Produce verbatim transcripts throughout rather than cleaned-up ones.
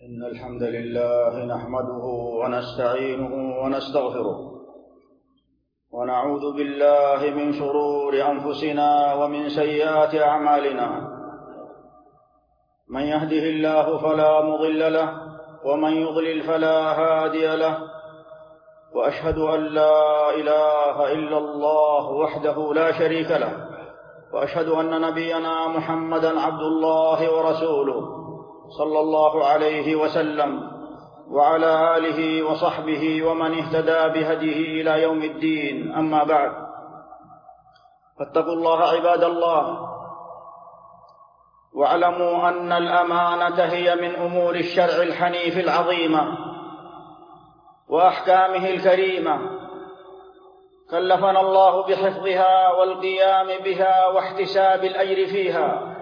إن الحمد لله نحمده ونستعينه ونستغفره ونعوذ بالله من شرور أنفسنا ومن سيئات أعمالنا. من يهده الله فلا مضل له ومن يضلل فلا هادي له، وأشهد أن لا إله إلا الله وحده لا شريك له، وأشهد أن نبينا محمدا عبد الله ورسوله صلى الله عليه وسلم وعلى آله وصحبه ومن اهتدى بهديه إلى يوم الدين. أما بعد، فاتقوا الله عباد الله، واعلموا أن الأمانة هي من أمور الشرع الحنيف العظيمة وأحكامه الكريمة، كلفنا الله بحفظها والقيام بها واحتساب الأجر فيها،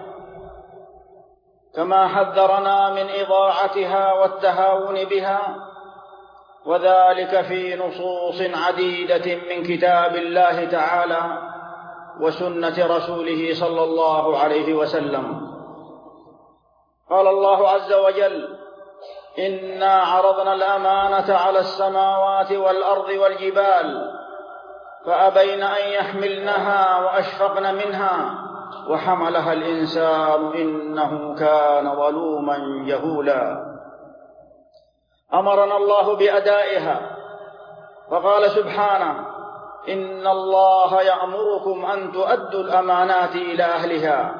كما حذرنا من إضاعتها والتهاون بها، وذلك في نصوص عديدة من كتاب الله تعالى وسنة رسوله صلى الله عليه وسلم. قال الله عز وجل: إنا عرضنا الأمانة على السماوات والأرض والجبال فأبين أن يحملنها وأشفقن منها وحملها الإنسان إنه كان ظلوما جهولا. أمرنا الله بأدائها، فقال سبحانه: إن الله يأمركم أن تؤدوا الأمانات إلى أهلها.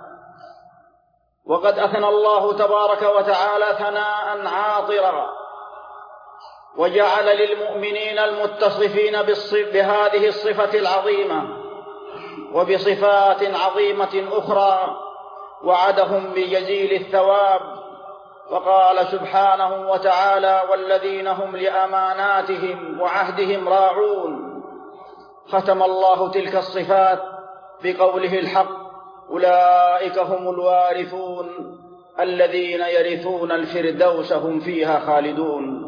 وقد أثنى الله تبارك وتعالى ثناء عاطرا، وجعل للمؤمنين المتصفين بهذه الصفة العظيمة وبصفات عظيمة أخرى وعدهم بجزيل الثواب، فقال سبحانه وتعالى: والذين هم لأماناتهم وعهدهم راعون. ختم الله تلك الصفات بقوله الحق: أولئك هم الوارثون الذين يرثون الفردوس هم فيها خالدون.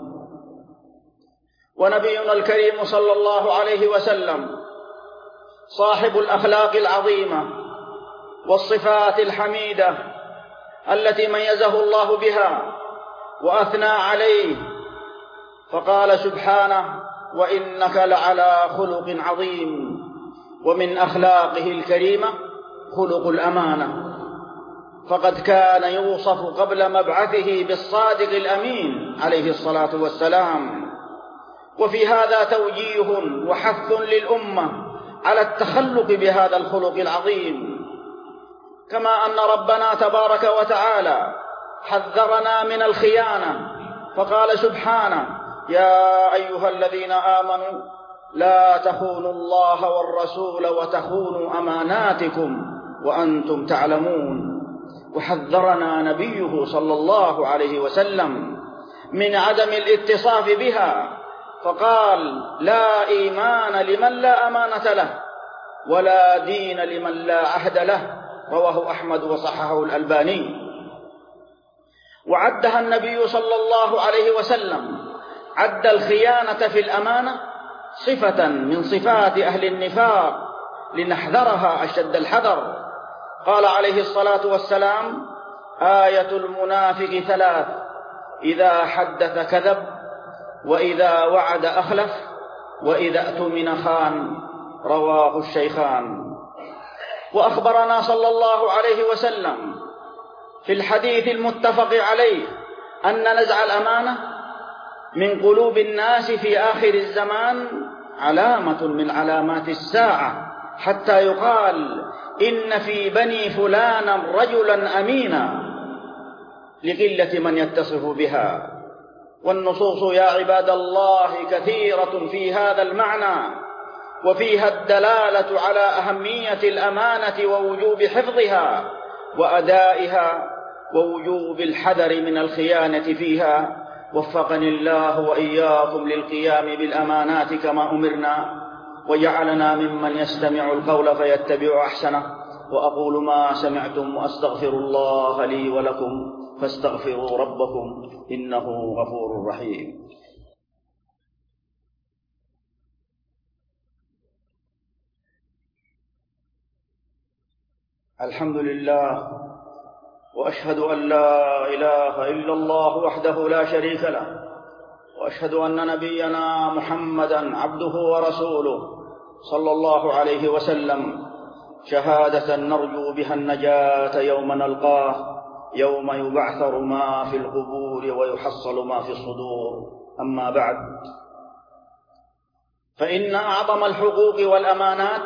ونبينا الكريم صلى الله عليه وسلم صاحب الأخلاق العظيمة والصفات الحميدة التي ميزه الله بها وأثنى عليه، فقال سبحانه: وإنك لعلى خلق عظيم. ومن أخلاقه الكريمة خلق الأمانة، فقد كان يوصف قبل مبعثه بالصادق الأمين عليه الصلاة والسلام. وفي هذا توجيه وحث للأمة على التخلق بهذا الخلق العظيم، كما أن ربنا تبارك وتعالى حذرنا من الخيانة، فقال سبحانه: يا أيها الذين آمنوا لا تخونوا الله والرسول وتخونوا أماناتكم وأنتم تعلمون. وحذرنا نبيه صلى الله عليه وسلم من عدم الاتصاف بها، فقال: لا إيمان لمن لا أمانة له، ولا دين لمن لا عهد له. رواه أحمد وصححه الألباني. وعدها النبي صلى الله عليه وسلم، عد الخيانة في الأمانة صفة من صفات أهل النفاق لنحذرها أشد الحذر. قال عليه الصلاة والسلام: آية المنافق ثلاث: إذا حدث كذب، وإذا وعد أخلف، وإذا اؤتمن خان. رواه الشيخان. وأخبرنا صلى الله عليه وسلم في الحديث المتفق عليه أن نزع الأمانة من قلوب الناس في آخر الزمان علامة من علامات الساعة، حتى يقال: إن في بني فلانا رجلا أمينا، لقلة من يتصف بها. والنصوص يا عباد الله كثيرة في هذا المعنى، وفيها الدلالة على أهمية الأمانة ووجوب حفظها وأدائها ووجوب الحذر من الخيانة فيها. وفقني الله وإياكم للقيام بالأمانات كما أمرنا، وجعلنا ممن يستمع القول فيتبع أحسنه. وأقول ما سمعتم وأستغفر الله لي ولكم فاستغفروا ربكم إنه غفور رحيم. الحمد لله وأشهد أن لا إله إلا الله وحده لا شريك له، وأشهد أن نبينا محمدا عبده ورسوله صلى الله عليه وسلم شهادة نرجو بها النجاة يوم نلقاه، يوم يبعثر ما في القبور ويحصل ما في الصدور. أما بعد، فإن أعظم الحقوق والأمانات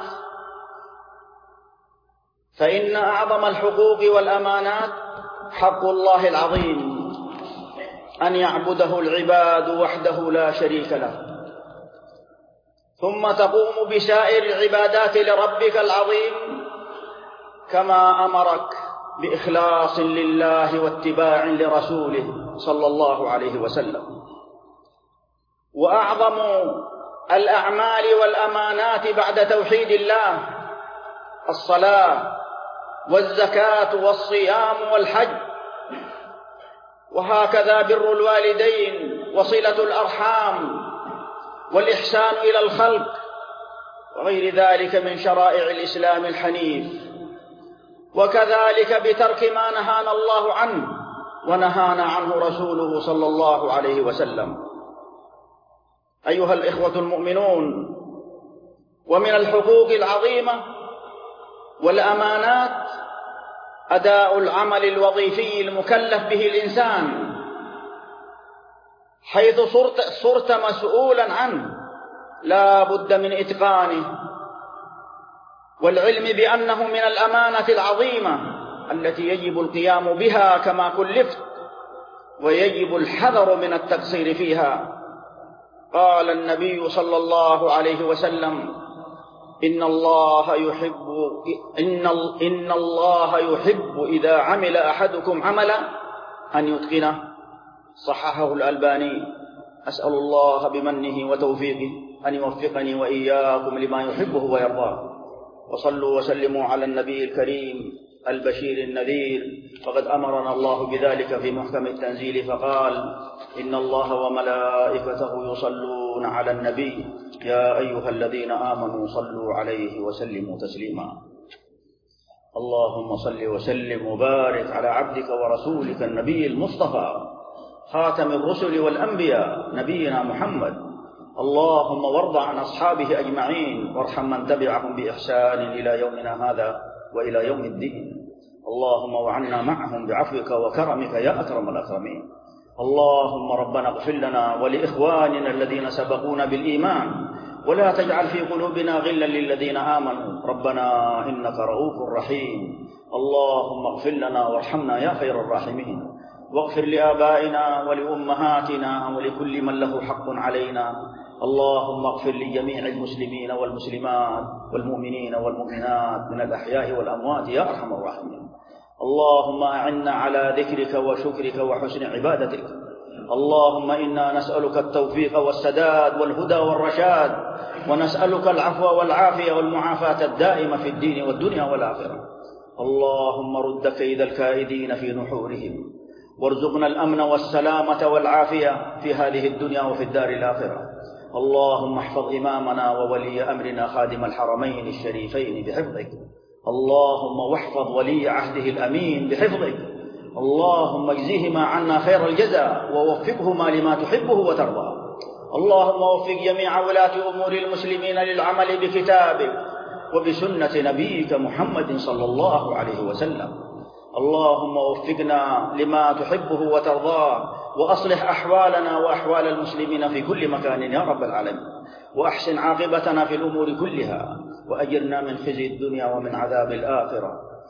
فإن أعظم الحقوق والأمانات حق الله العظيم أن يعبده العباد وحده لا شريك له، ثم تقوم بسائر العبادات لربك العظيم كما أمرك بإخلاص لله واتباع لرسوله صلى الله عليه وسلم. وأعظم الأعمال والأمانات بعد توحيد الله الصلاة والزكاة والصيام والحج، وهكذا بر الوالدين وصلة الأرحام والإحسان إلى الخلق وغير ذلك من شرائع الإسلام الحنيف، وكذلك بترك ما نهانا الله عنه ونهانا عنه رسوله صلى الله عليه وسلم. أيها الإخوة المؤمنون، ومن الحقوق العظيمة والأمانات أداء العمل الوظيفي المكلف به الإنسان، حيث صرت, صرت مسؤولا عنه لا بد من إتقانه والعلم بأنه من الأمانة العظيمة التي يجب القيام بها كما كلفت، ويجب الحذر من التقصير فيها. قال النبي صلى الله عليه وسلم: إن الله يحب إن إن الله يحب إذا عمل أحدكم عملا أن يتقنه. صححه الألباني. أسأل الله بمنه وتوفيقه أن يوفقني وإياكم لما يحبه ويرضاه. وصلوا وسلموا على النبي الكريم البشير النذير، فقد أمرنا الله بذلك في محكم التنزيل فقال: إن الله وملائكته يصلون على النبي يا أيها الذين آمنوا صلوا عليه وسلموا تسليما. اللهم صل وسلم وبارك على عبدك ورسولك النبي المصطفى خاتم الرسل والأنبياء نبينا محمد. اللهم وارض عن أصحابه أجمعين، وارحم من تبعهم بإحسان إلى يومنا هذا وإلى يوم الدين. اللهم وعنا معهم بعفوك وكرمك يا أكرم الأكرمين. اللهم ربنا اغفر لنا ولإخواننا الذين سبقونا بالإيمان، ولا تجعل في قلوبنا غلا للذين آمنوا ربنا إنك رؤوف رحيم. اللهم اغفر لنا وارحمنا يا خير الراحمين، واغفر لآبائنا ولأمهاتنا ولكل من له حق علينا. اللهم اغفر لجميع المسلمين والمسلمات والمؤمنين والمؤمنات من الأحياء والأموات يا أرحم الراحمين. اللهم أعنا على ذكرك وشكرك وحسن عبادتك. اللهم إنا نسألك التوفيق والسداد والهدى والرشاد، ونسألك العفو والعافية والمعافاة الدائمة في الدين والدنيا والآخرة. اللهم رد كيد الكائدين في نحورهم، وارزقنا الأمن والسلامة والعافية في هذه الدنيا وفي الدار الآخرة. اللهم احفظ إمامنا وولي أمرنا خادم الحرمين الشريفين بحفظك. اللهم واحفظ ولي عهده الأمين بحفظك. اللهم اجزهما عنا خير الجزاء، ووفقهما لما تحبه وترضى. اللهم وفق جميع ولاة أمور المسلمين للعمل بكتابك وبسنة نبيك محمد صلى الله عليه وسلم. اللهم وفقنا لما تحبه وترضاه، وأصلح أحوالنا وأحوال المسلمين في كل مكان يا رب العالمين، وأحسن عاقبتنا في الأمور كلها، وأجرنا من خزي الدنيا ومن عذاب الآخرة،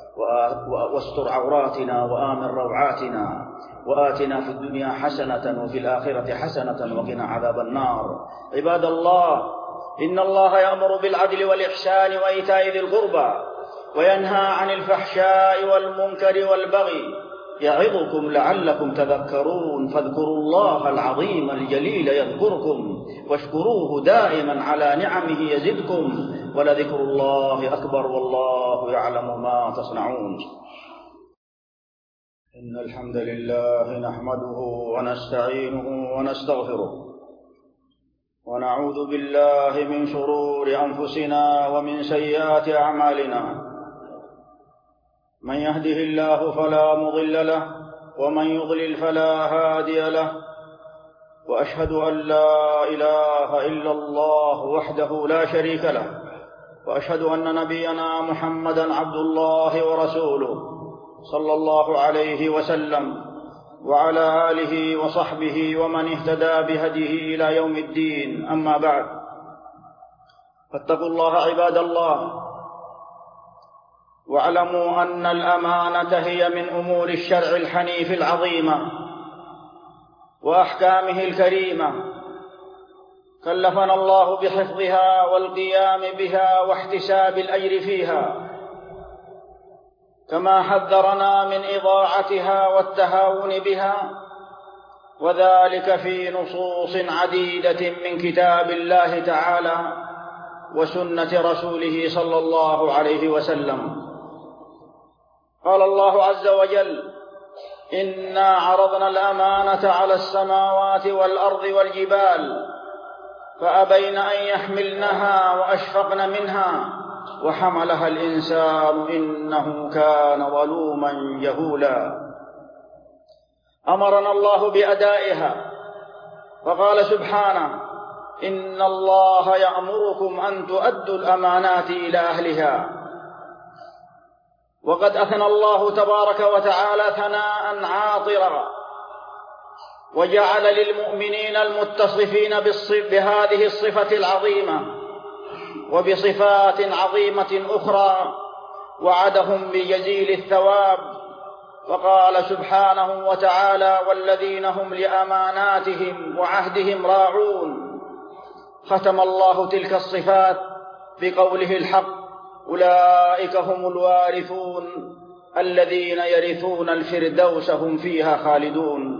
واستر عوراتنا وآمن روعاتنا، وآتنا في الدنيا حسنة وفي الآخرة حسنة وقنا عذاب النار. عباد الله، إن الله يأمر بالعدل والإحسان وإيتاء ذي القربى، وينهى عن الفحشاء والمنكر والبغي، يعظكم لعلكم تذكرون. فاذكروا الله العظيم الجليل يذكركم، واشكروه دائما على نعمه يزدكم، ولذكر الله أكبر والله يعلم ما تصنعون. إن الحمد لله نحمده ونستعينه ونستغفره، ونعوذ بالله من شرور أنفسنا ومن سيئات أعمالنا. من يهده الله فلا مضل له ومن يضلل فلا هادي له، وأشهد أن لا إله إلا الله وحده لا شريك له، وأشهد أن نبينا محمدا عبد الله ورسوله صلى الله عليه وسلم وعلى آله وصحبه ومن اهتدى بهديه إلى يوم الدين. أما بعد، فاتقوا الله عباد الله، واعلموا أن الأمانة هي من أمور الشرع الحنيف العظيمة وأحكامه الكريمة، كلفنا الله بحفظها والقيام بها واحتساب الأجر فيها، كما حذرنا من إضاعتها والتهاون بها، وذلك في نصوص عديدة من كتاب الله تعالى وسنة رسوله صلى الله عليه وسلم. قال الله عز وجل: إنا عرضنا الأمانة على السماوات والأرض والجبال فأبين أن يحملنها وأشفقن منها وحملها الإنسان إنه كان ظلوما جهولا. أمرنا الله بأدائها، فقال سبحانه: إن الله يأمركم أن تؤدوا الأمانات إلى أهلها. وقد أثنى الله تبارك وتعالى ثناء عاطرا، وجعل للمؤمنين المتصفين بهذه الصفة العظيمة وبصفات عظيمة أخرى وعدهم بجزيل الثواب، فقال سبحانه وتعالى: والذين هم لأماناتهم وعهدهم راعون. ختم الله تلك الصفات بقوله الحق: أولئك هم الوارثون الذين يرثون الفردوس هم فيها خالدون.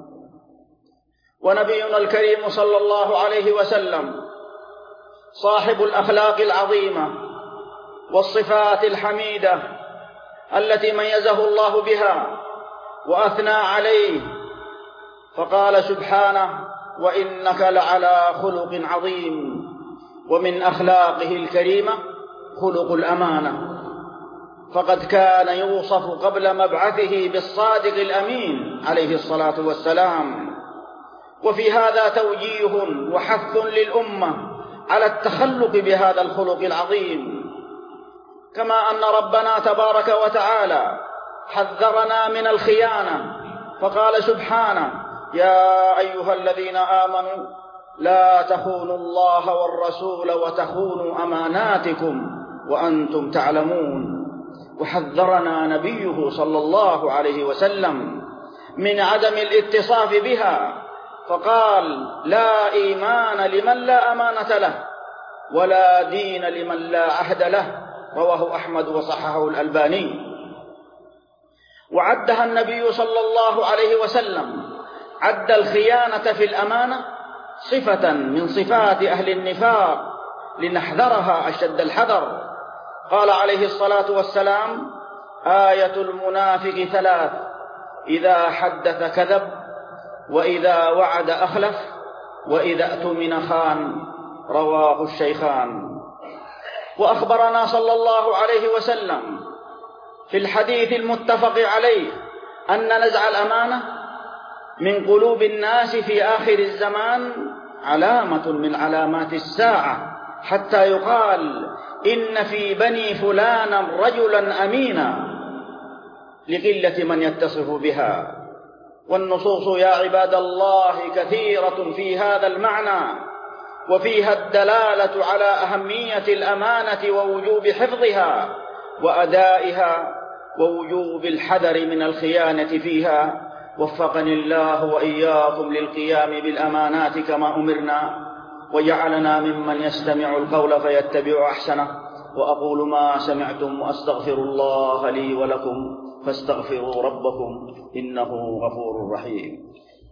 ونبينا الكريم صلى الله عليه وسلم صاحب الأخلاق العظيمة والصفات الحميدة التي ميزه الله بها وأثنى عليه، فقال سبحانه: وإنك لعلى خلق عظيم. ومن أخلاقه الكريمة خلق الأمانة، فقد كان يوصف قبل مبعثه بالصادق الأمين عليه الصلاة والسلام. وفي هذا توجيه وحث للأمة على التخلق بهذا الخلق العظيم، كما أن ربنا تبارك وتعالى حذرنا من الخيانة، فقال سبحانه: يا أيها الذين آمنوا لا تخونوا الله والرسول وتخونوا أماناتكم وأنتم تعلمون. وحذرنا نبيه صلى الله عليه وسلم من عدم الاتصاف بها، فقال: لا إيمان لمن لا أمانة له، ولا دين لمن لا عهد له. رواه أحمد وصححه الألباني. وعدها النبي صلى الله عليه وسلم، عد الخيانة في الأمانة صفة من صفات أهل النفاق لنحذرها أشد الحذر. قال عليه الصلاة والسلام: آية المنافق ثلاث: إذا حدث كذب، وإذا وعد أخلف، وإذا اؤتمن خان. رواه الشيخان. وأخبرنا صلى الله عليه وسلم في الحديث المتفق عليه أن نزع الأمانة من قلوب الناس في آخر الزمان علامة من علامات الساعة، حتى يقال: إن في بني فلانا رجلا أمينا، لقلة من يتصف بها. والنصوص يا عباد الله كثيرة في هذا المعنى، وفيها الدلالة على أهمية الأمانة ووجوب حفظها وأدائها ووجوب الحذر من الخيانة فيها. وفقني الله وإياكم للقيام بالأمانات كما أمرنا، وجعلنا ممن يستمع القول فيتبع أحسنه. وأقول ما سمعتم وأستغفر الله لي ولكم فاستغفروا ربكم إنه غفور رحيم.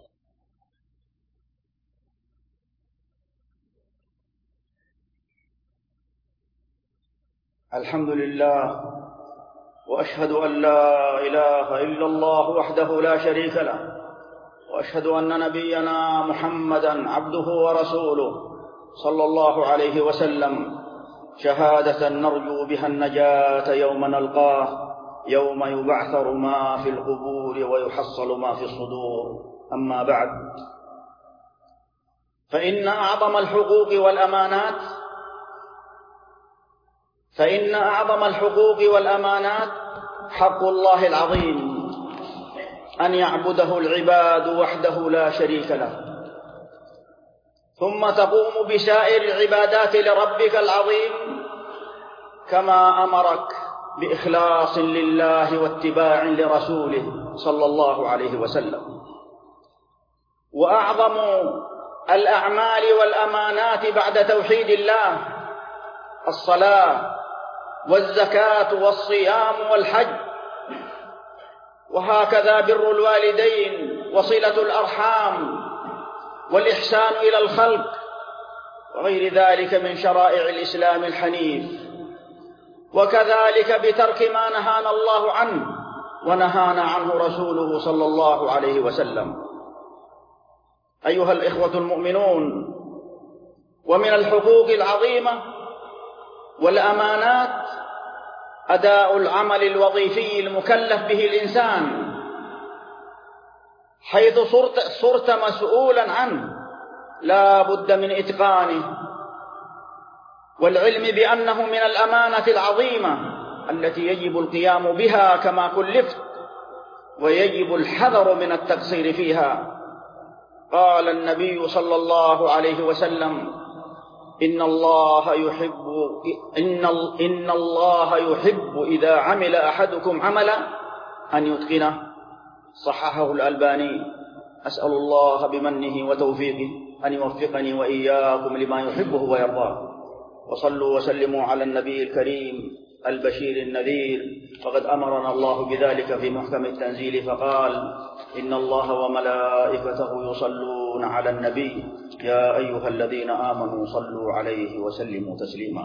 الحمد لله، وأشهد أن لا إله إلا الله وحده لا شريك له، وأشهد أن نبينا محمدا عبده ورسوله صلى الله عليه وسلم، شهادة نرجو بها النجاة يوم نلقاه، يوم يبعثر ما في القبور ويحصل ما في الصدور. أما بعد، فإن أعظم الحقوق والأمانات فإن أعظم الحقوق والأمانات حق الله العظيم أن يعبده العباد وحده لا شريك له، ثم تقوم بسائر العبادات لربك العظيم كما أمرك بإخلاص لله واتباع لرسوله صلى الله عليه وسلم. وأعظم الأعمال والأمانات بعد توحيد الله الصلاة والزكاة والصيام والحج، وهكذا بر الوالدين وصلة الأرحام والإحسان إلى الخلق وغير ذلك من شرائع الإسلام الحنيف، وكذلك بترك ما نهانا الله عنه ونهانا عنه رسوله صلى الله عليه وسلم. أيها الإخوة المؤمنون، ومن الحقوق العظيمة والأمانات أداء العمل الوظيفي المكلف به الإنسان، حيث صرت, صرت مسؤولا عنه لا بد من إتقانه والعلم بأنه من الأمانة العظيمة التي يجب القيام بها كما كلفت، ويجب الحذر من التقصير فيها. قال النبي صلى الله عليه وسلم: إن الله يحب إن إن الله يحب إذا عمل أحدكم عملا أن يتقنه. صححه الألباني. أسأل الله بمنه وتوفيقه أن يوفقني وإياكم لما يحبه ويرضاه. وصلوا وسلموا على النبي الكريم البشير النذير، فقد أمرنا الله بذلك في محكم التنزيل فقال: إن الله وملائكته يصلون على النبي يا أيها الذين آمنوا صلوا عليه وسلموا تسليما.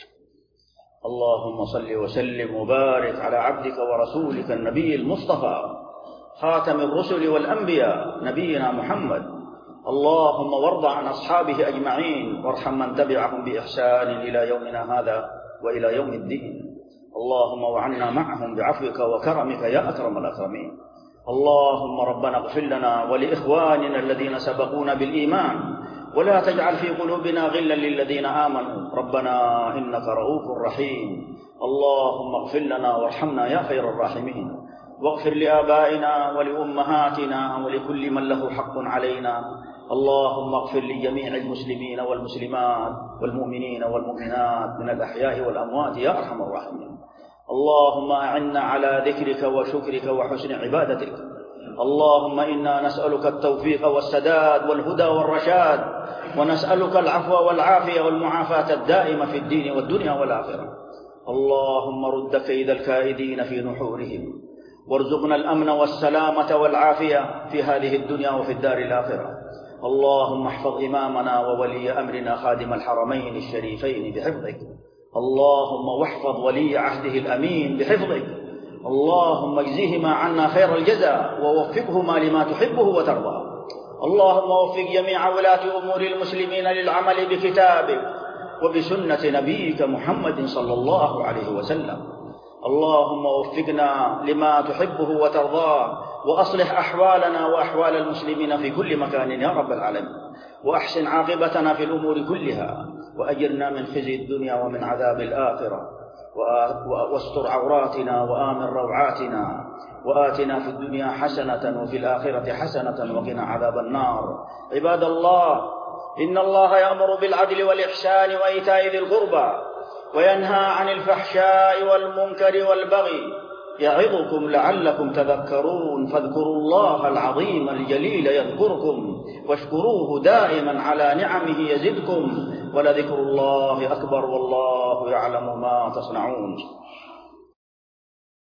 اللهم صل وسلم وبارك على عبدك ورسولك النبي المصطفى خاتم الرسل والأنبياء نبينا محمد. اللهم وارض عن أصحابه أجمعين، وارحم من تبعهم بإحسان إلى يومنا هذا وإلى يوم الدين. اللهم وعنا معهم بعفوك وكرمك يا أكرم الأكرمين. اللهم ربنا اغفر لنا ولإخواننا الذين سبقونا بالإيمان، ولا تجعل في قلوبنا غلا للذين آمنوا ربنا إنك رؤوف رحيم. اللهم اغفر لنا وارحمنا يا خير الراحمين، واغفر لآبائنا ولأمهاتنا ولكل من له حق علينا. اللهم اغفر لجميع المسلمين والمسلمات والمؤمنين والمؤمنات من الأحياء والأموات يا أرحم الراحمين. اللهم أعنا على ذكرك وشكرك وحسن عبادتك. اللهم إنا نسألك التوفيق والسداد والهدى والرشاد، ونسألك العفو والعافية والمعافاة الدائمة في الدين والدنيا والآخرة. اللهم رد كيد الكائدين في نحورهم، وارزقنا الأمن والسلامة والعافية في هذه الدنيا وفي الدار الآخرة. اللهم احفظ إمامنا وولي أمرنا خادم الحرمين الشريفين بحفظك. اللهم واحفظ ولي عهده الأمين بحفظك. اللهم اجزهما عنا خير الجزاء، ووفقهما لما تحبه وترضى. اللهم وفق جميع ولاة أمور المسلمين للعمل بكتابك وبسنة نبيك محمد صلى الله عليه وسلم. اللهم وفقنا لما تحبه وترضاه، وأصلح أحوالنا وأحوال المسلمين في كل مكان يا رب العالمين، وأحسن عاقبتنا في الأمور كلها، وأجرنا من خزي الدنيا ومن عذاب الآخرة، واستر عوراتنا وآمن روعاتنا، وآتنا في الدنيا حسنة وفي الآخرة حسنة وقنا عذاب النار. عباد الله، إن الله يأمر بالعدل والإحسان وإيتاء ذي القربى، وينهى عن الفحشاء والمنكر والبغي، يعظكم لعلكم تذكرون. فاذكروا الله العظيم الجليل يذكركم، واشكروه دائما على نعمه يزدكم، ولذكر الله أكبر والله يعلم ما تصنعون.